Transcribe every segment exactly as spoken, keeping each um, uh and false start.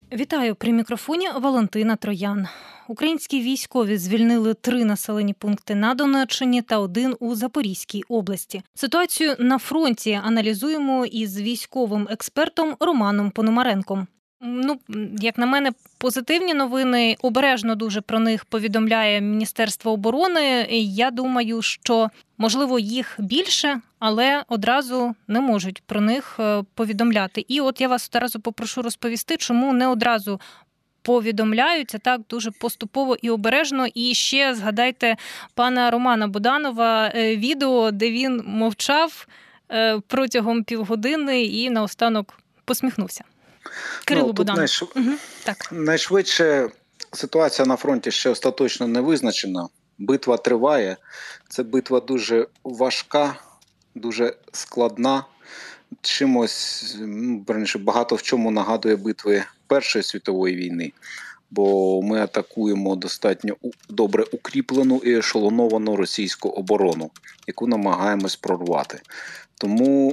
Вітаю, при мікрофоні Валентина Троян. Українські військові звільнили три населені пункти на Донеччині та один у Запорізькій області. Ситуацію на фронті аналізуємо із військовим експертом Романом Пономаренком. Ну, як на мене, позитивні новини, обережно дуже про них повідомляє Міністерство оборони. Я думаю, що, можливо, їх більше, але одразу не можуть про них повідомляти. І от я вас одразу попрошу розповісти, чому не одразу повідомляють, а так дуже поступово і обережно. І ще згадайте пана Романа Буданова відео, де він мовчав протягом півгодини і наостанок посміхнувся. Кирило ну, Буданов. Найш... Угу. Так. Найшвидше ситуація на фронті ще остаточно не визначена. Битва триває. Це битва дуже важка, дуже складна. Чимось, ну, верніше, багато в чому нагадує битви Першої світової війни. Бо ми атакуємо достатньо добре укріплену і ешелоновану російську оборону, яку намагаємось прорвати. Тому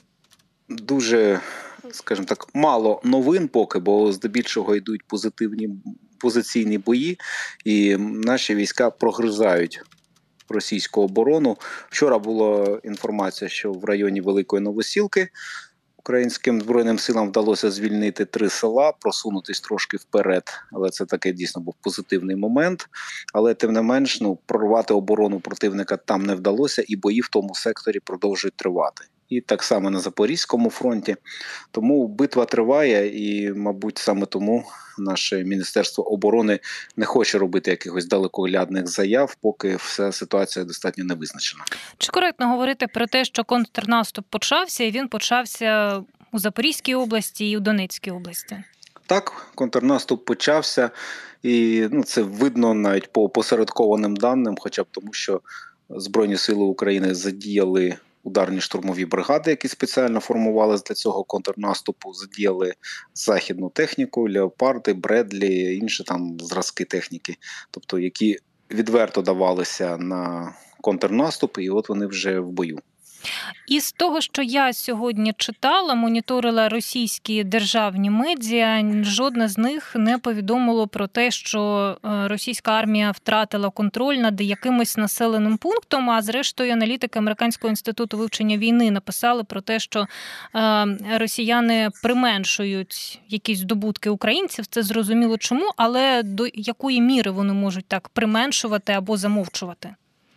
дуже, скажімо так, мало новин поки, бо здебільшого йдуть позитивні позиційні бої, і наші війська прогризають російську оборону. Вчора була інформація, що в районі Великої Новосілки українським Збройним силам вдалося звільнити три села, просунутись трошки вперед, але це таки дійсно був позитивний момент. Але тим не менш, ну, прорвати оборону противника там не вдалося, і бої в тому секторі продовжують тривати. І так само на Запорізькому фронті. Тому битва триває і, мабуть, саме тому наше Міністерство оборони не хоче робити якихось далекоглядних заяв, поки вся ситуація достатньо не визначена. Чи коректно говорити про те, що контрнаступ почався, і він почався у Запорізькій області і у Донецькій області? Так, контрнаступ почався, і ну, це видно навіть по посередкованим даним, хоча б тому, що Збройні сили України задіяли ударні штурмові бригади, які спеціально формувалися для цього контрнаступу, задіяли західну техніку, леопарди, Бредлі, інші там зразки техніки, тобто які відверто давалися на контрнаступ, і от вони вже в бою. І з того, що я сьогодні читала, моніторила російські державні медіа, жодне з них не повідомило про те, що російська армія втратила контроль над якимось населеним пунктом, а зрештою аналітики Американського інституту вивчення війни написали про те, що росіяни применшують якісь здобутки українців, це зрозуміло чому, але до якої міри вони можуть так применшувати або замовчувати?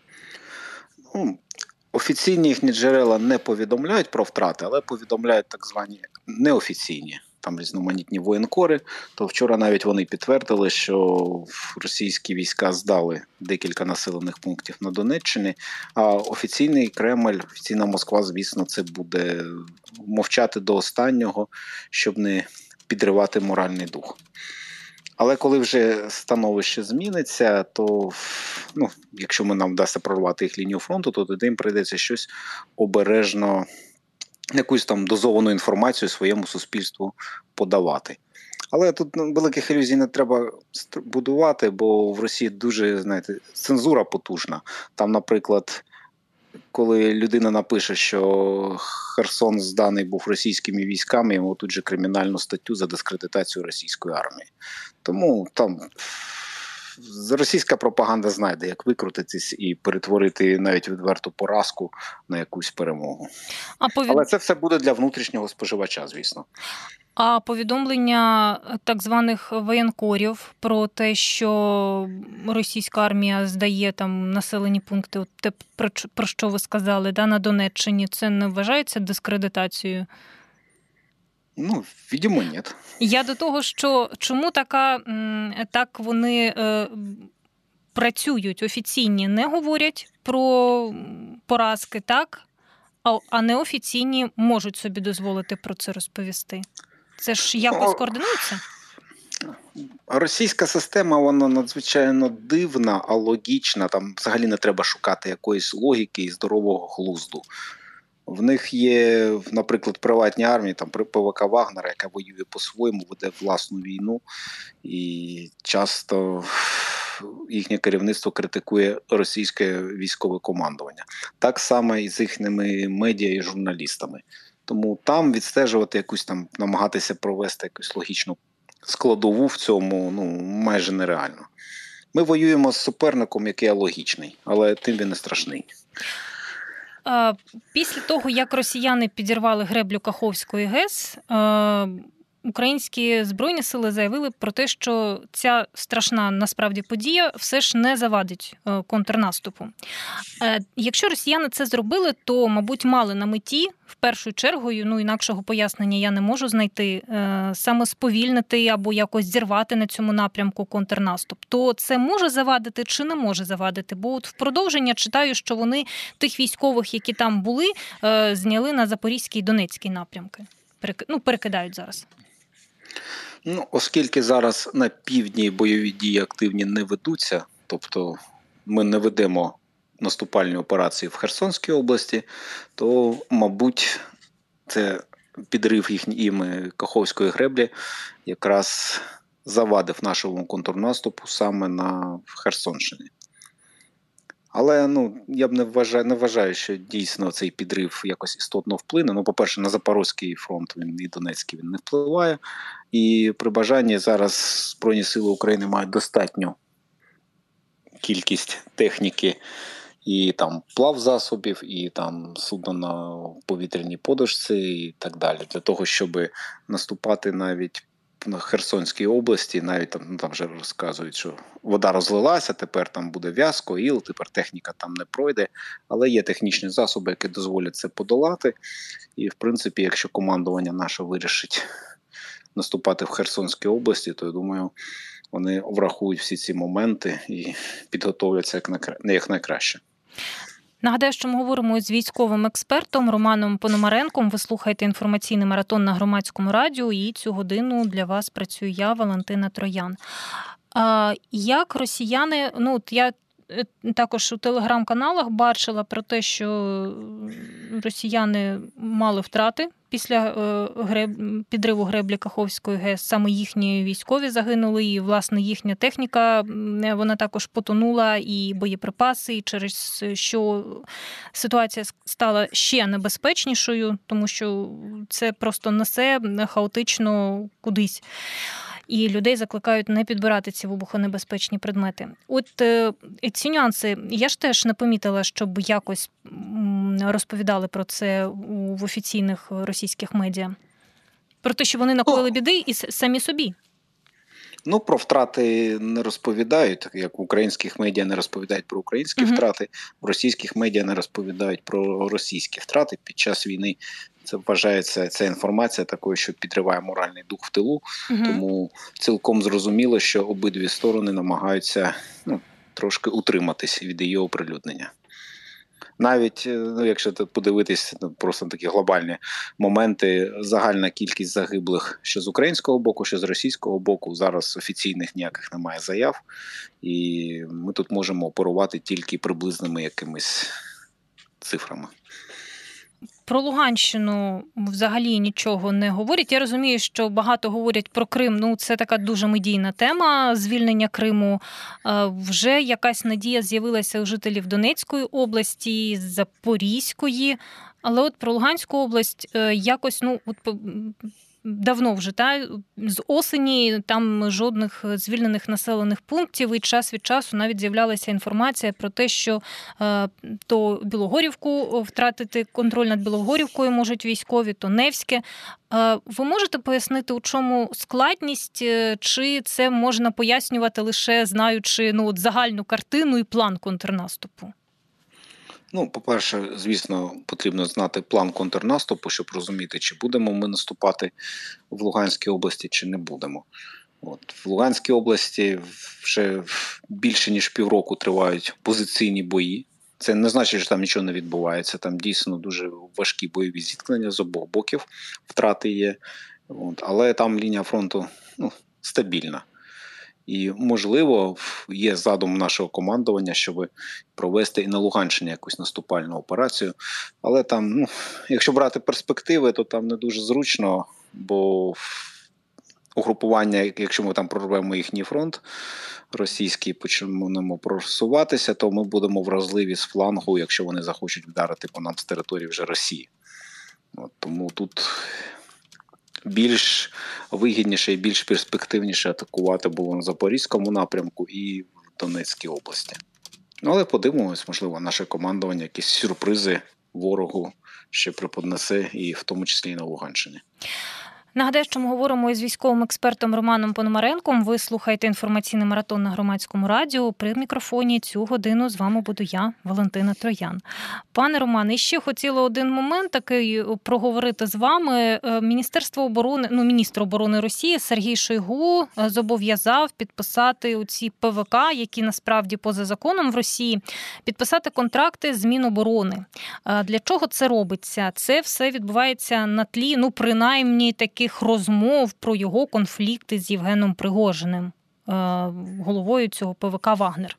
Ну, офіційні їхні джерела не повідомляють про втрати, але повідомляють так звані неофіційні, там різноманітні воєнкори. То вчора навіть вони підтвердили, що російські війська здали декілька населених пунктів на Донеччині, а офіційний Кремль, офіційна Москва, звісно, це буде мовчати до останнього, щоб не підривати моральний дух. Але коли вже становище зміниться, то, ну, якщо ми нам вдасться прорвати їх лінію фронту, то тоді їм прийдеться щось обережно, якусь там дозовану інформацію своєму суспільству подавати. Але тут ну, великих ілюзій не треба будувати, бо в Росії дуже, знаєте, цензура потужна. Там, наприклад, коли людина напише, що Херсон зданий був російськими військами, йому тут же кримінальну статтю за дискредитацію російської армії. Тому там російська пропаганда знайде, як викрутитись і перетворити навіть відверту поразку на якусь перемогу. А повід... Але це все буде для внутрішнього споживача, звісно. А повідомлення так званих воєнкорів про те, що російська армія здає там населені пункти, те, про, про що ви сказали, да, на Донеччині, це не вважається дискредитацією? Ну, відомо, ні. Я до того, що чому така, так вони е, працюють офіційні, не говорять про поразки, так? А, а неофіційні можуть собі дозволити про це розповісти. Це ж якось координується? Російська система, вона надзвичайно дивна, а логічна. Там взагалі не треба шукати якоїсь логіки і здорового глузду. В них є, наприклад, приватні армії, там ПВК Вагнера, яка воює по-своєму, веде власну війну, і часто їхнє керівництво критикує російське військове командування. Так само і з їхніми медіа і журналістами. Тому там відстежувати якусь там, намагатися провести якусь логічну складову в цьому ну, майже нереально. Ми воюємо з суперником, який алогічний, але тим він не страшний. Після того, як росіяни підірвали греблю Каховської ГЕС, українські Збройні сили заявили про те, що ця страшна насправді подія все ж не завадить контрнаступу. Якщо росіяни це зробили, то, мабуть, мали на меті, в першу чергу, ну інакшого пояснення я не можу знайти, саме сповільнити або якось зірвати на цьому напрямку контрнаступ. То це може завадити чи не може завадити? Бо от в продовження читаю, що вони тих військових, які там були, зняли на Запорізький і Донецький напрямки. Ну, перекидають зараз. Ну, оскільки зараз на півдні бойові дії активні не ведуться, тобто ми не ведемо наступальні операції в Херсонській області, то, мабуть, це підрив їхньої Каховської греблі якраз завадив нашому контрнаступу саме на Херсонщині. Але ну, я б не вважаю, не вважаю, що дійсно цей підрив якось істотно вплине. Ну, по-перше, на Запорізький фронт він і Донецький він не впливає. І при бажанні зараз Збройні сили України мають достатню кількість техніки і там плавзасобів, і там судно на повітряній подушці і так далі. Для того, щоб наступати навіть на Херсонській області, навіть там, ну, там вже розказують, що вода розлилася, тепер там буде в'язко, іл, тепер техніка там не пройде, але є технічні засоби, які дозволять це подолати. І, в принципі, якщо командування наше вирішить наступати в Херсонській області, то, я думаю, вони врахують всі ці моменти і підготовляться як, на, як найкраще. Нагадаю, що ми говоримо з військовим експертом Романом Пономаренком. Ви слухаєте інформаційний маратон на Громадському радіо, і цю годину для вас працюю я, Валентина Троян. А як росіяни, ну от я також у телеграм-каналах бачила про те, що росіяни мали втрати після греб... підриву греблі Каховської ГЕС. Саме їхні військові загинули, і, власне, їхня техніка, вона також потонула, і боєприпаси, і через що ситуація стала ще небезпечнішою, тому що це просто несе хаотично кудись. І людей закликають не підбирати ці вибухонебезпечні предмети. От ці нюанси, я ж теж не помітила, щоб якось розповідали про це в офіційних російських медіа. Про те, що вони накоїли біди і самі собі. Ну, про втрати не розповідають, як в українських медіа не розповідають про українські uh-huh. втрати, в російських медіа не розповідають про російські втрати. Під час війни це вважається, ця інформація такою, що підриває моральний дух в тилу, uh-huh. тому цілком зрозуміло, що обидві сторони намагаються ну, трошки утриматись від її оприлюднення. Навіть, ну, якщо подивитись ну, просто такі глобальні моменти, загальна кількість загиблих що з українського боку, що з російського боку, зараз офіційних ніяких немає заяв, і ми тут можемо оперувати тільки приблизними якимись цифрами. Про Луганщину взагалі нічого не говорять. Я розумію, що багато говорять про Крим. Ну, це така дуже медійна тема, звільнення Криму. Вже якась надія з'явилася у жителів Донецької області, Запорізької. Але от про Луганську область якось, ну, от давно вже, та, з осені там жодних звільнених населених пунктів, і час від часу навіть з'являлася інформація про те, що е, то Білогорівку втратити контроль над Білогорівкою можуть військові, то Невське. Е, ви можете пояснити, у чому складність, чи це можна пояснювати лише знаючи ну, от загальну картину і план контрнаступу? Ну, по-перше, звісно, потрібно знати план контрнаступу, щоб розуміти, чи будемо ми наступати в Луганській області, чи не будемо. От, в Луганській області вже більше ніж півроку тривають позиційні бої. Це не значить, що там нічого не відбувається. Там дійсно дуже важкі бойові зіткнення з обох боків, втрати є. От, але там лінія фронту ну, стабільна. І, можливо, є задум нашого командування, щоб провести і на Луганщині якусь наступальну операцію. Але там, ну, якщо брати перспективи, то там не дуже зручно, бо угрупування, якщо ми там прорвемо їхній фронт російський, почнемо просуватися, то ми будемо вразливі з флангу, якщо вони захочуть вдарити по нам з території вже Росії. От, тому тут більш вигідніше і більш перспективніше атакувати було на Запорізькому напрямку і в Донецькій області. Ну, але подивимось, можливо, наше командування якісь сюрпризи ворогу ще преподнесе, і в тому числі і на Луганщині. Нагадаю, що ми говоримо із військовим експертом Романом Пономаренком. Ви слухаєте інформаційний маратон на Громадському радіо. При мікрофоні цю годину з вами буду я, Валентина Троян. Пане Романе, ще хотіла один момент такий проговорити з вами. Міністерство оборони, ну, міністр оборони Росії Сергій Шойгу зобов'язав підписати оці Пе Ве Ка, які насправді поза законом в Росії, підписати контракти з Міноборони. Для чого це робиться? Це все відбувається на тлі, ну, принаймні, таких розмов про його конфлікти з Євгеном Пригожиним, головою цього Пе Ве Ка «Вагнер».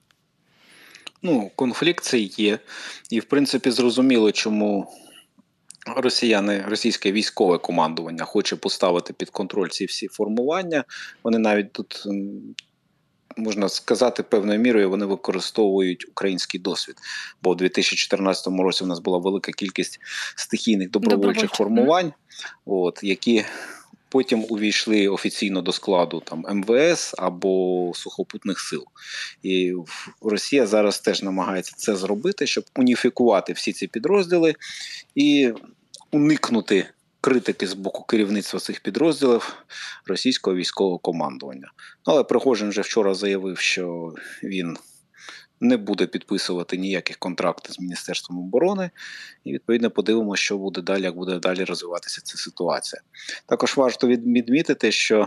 Ну, конфлікт цей є. І, в принципі, зрозуміло, чому росіяни, російське військове командування хоче поставити під контроль ці всі формування. Вони навіть тут, можна сказати, певною мірою вони використовують український досвід. Бо у дві тисячі чотирнадцятому році у нас була велика кількість стихійних добровольчих формувань, от, які потім увійшли офіційно до складу там Ем Ве Ес або сухопутних сил. І Росія зараз теж намагається це зробити, щоб уніфікувати всі ці підрозділи і уникнути критики з боку керівництва цих підрозділів російського військового командування. Але Пригожин вже вчора заявив, що він не буде підписувати ніяких контрактів з Міністерством оборони, і, відповідно, подивимося, що буде далі, як буде далі розвиватися ця ситуація. Також варто відмітити, що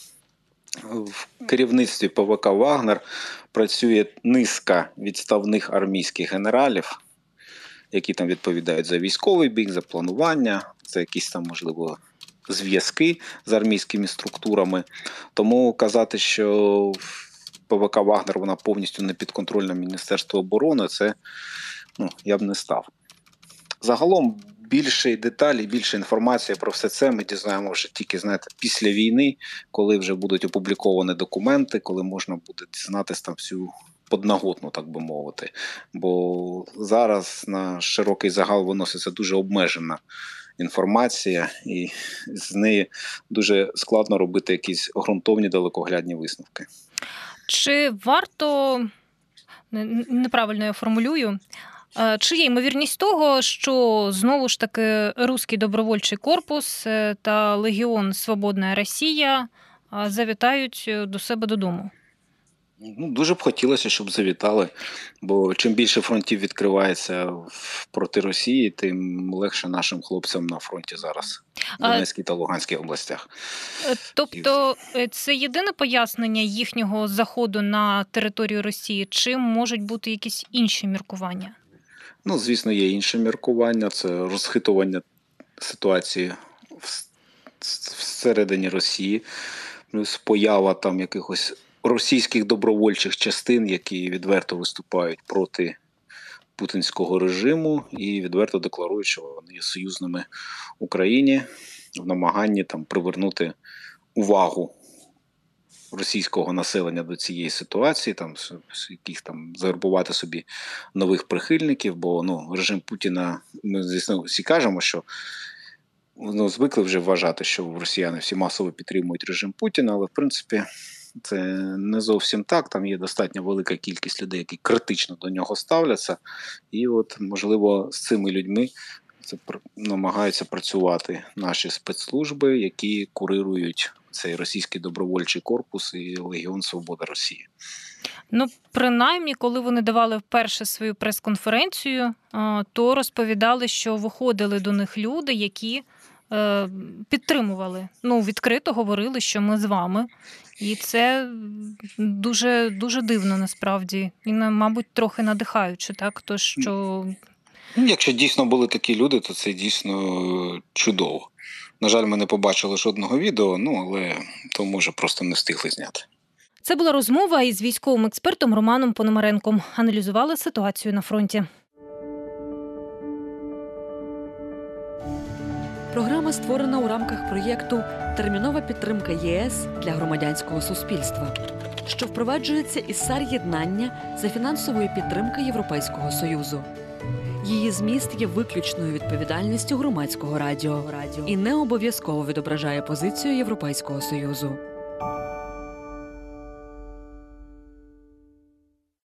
в керівництві Пе Ве Ка «Вагнер» працює низка відставних армійських генералів, які там відповідають за військовий бік, за планування, за якісь там, можливо, зв'язки з армійськими структурами. Тому казати, що Пе Ве Ка «Вагнер» вона повністю не підконтрольна Міністерству оборони, це, ну, я б не став. Загалом більше деталі, більше інформації про все це ми дізнаємо вже тільки, знаєте, після війни, коли вже будуть опубліковані документи, коли можна буде дізнатися там всю подноготну, так би мовити. Бо зараз на широкий загал виноситься дуже обмежена інформація, і з неї дуже складно робити якісь ґрунтовні далекоглядні висновки. Чи варто, неправильно я формулюю, чи є ймовірність того, що знову ж таки Руський добровольчий корпус та Легіон Свободна Росія завітають до себе додому? Ну, дуже б хотілося, щоб завітали, бо чим більше фронтів відкривається проти Росії, тим легше нашим хлопцям на фронті зараз, в Донецькій та Луганській областях. Тобто це єдине пояснення їхнього заходу на територію Росії, чи можуть бути якісь інші міркування? Ну, звісно, є інші міркування, це розхитування ситуації всередині Росії, плюс поява там якихось російських добровольчих частин, які відверто виступають проти путінського режиму і відверто декларують, що вони є союзними Україні в намаганні там привернути увагу російського населення до цієї ситуації, там яких там завербувати собі нових прихильників, бо ну режим Путіна, ми звісно всі кажемо, що ну, звикли вже вважати, що росіяни всі масово підтримують режим Путіна, але в принципі це не зовсім так. Там є достатньо велика кількість людей, які критично до нього ставляться. І от, можливо, з цими людьми це намагаються працювати наші спецслужби, які курирують цей російський добровольчий корпус і Легіон Свобода Росії. Ну, принаймні, коли вони давали вперше свою прес-конференцію, то розповідали, що виходили до них люди, які підтримували, ну, відкрито говорили, що ми з вами. І це дуже, дуже дивно, насправді. І, мабуть, трохи надихаюче, так? То, що... Якщо дійсно були такі люди, то це дійсно чудово. На жаль, ми не побачили жодного відео, ну, але то, може, просто не встигли зняти. Це була розмова із військовим експертом Романом Пономаренком. Аналізували ситуацію на фронті. Програма створена у рамках проєкту «Термінова підтримка Є Ес для громадянського суспільства», що впроваджується із САР «Єднання» за фінансової підтримки Європейського Союзу. Її зміст є виключною відповідальністю громадського радіо і не обов'язково відображає позицію Європейського Союзу.